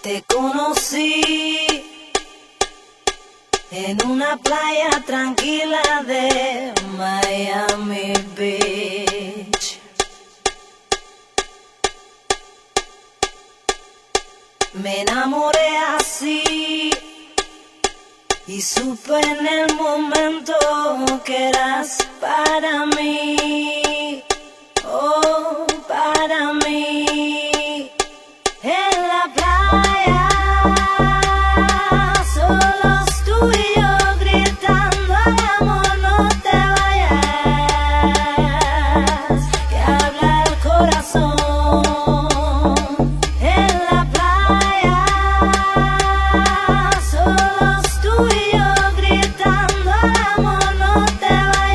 Te conocí en una playa tranquila de Miami Beach. Me enamoré así y supe en el momento que eras para mí, oh, para mí. En la playa, solos tú y yo gritando al amor, no te vayas, que habla el corazón. En la playa, solos tú y yo gritando al amor, no te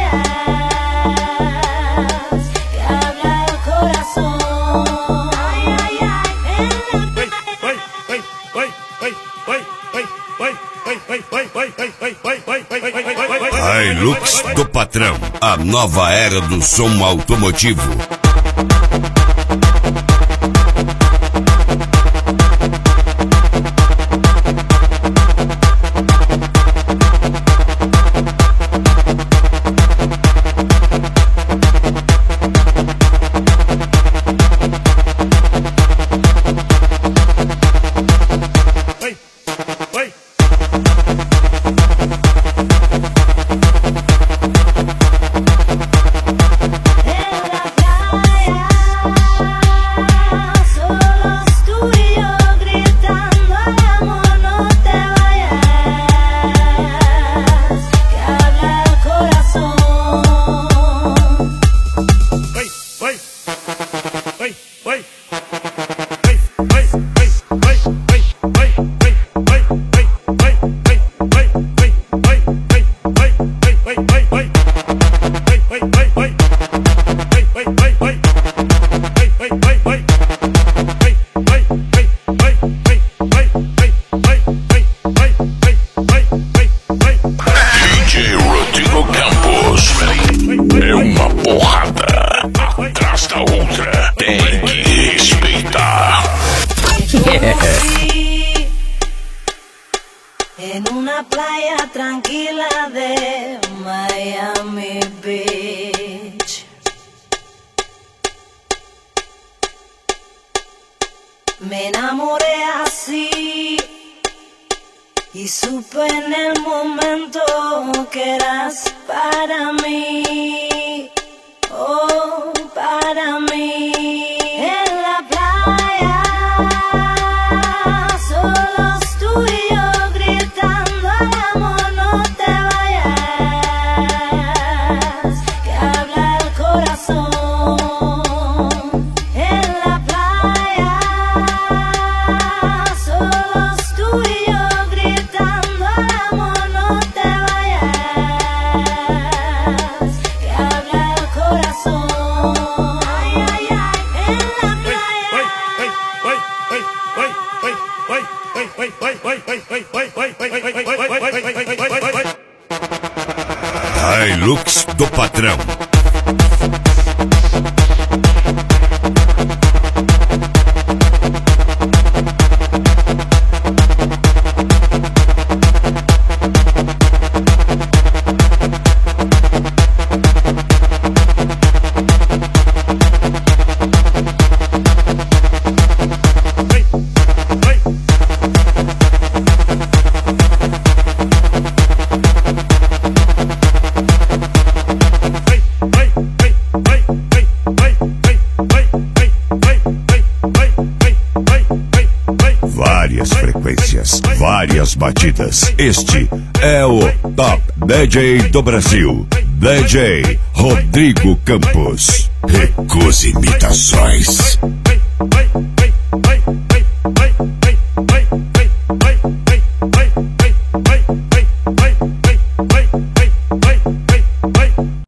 vayas, que habla el corazón. Ay, ay, ay. Hilux do Patrão, a nova era do som automotivo. En una playa tranquila de Miami Beach. Me enamoré así y supe en el momento que eras para mí, oh, para mí. En la playa, solos tú y yo gritando al amor, no te vayas, que habla el corazón. En la playa, solos tú y yo gritando al amor, no te vayas, que habla el corazón. Ay, ay, ay, en la playa. Hilux do Patrão. Várias frequências, várias batidas. Este é o Top DJ do Brasil, DJ Rodrigo Campos. Recuse imitações.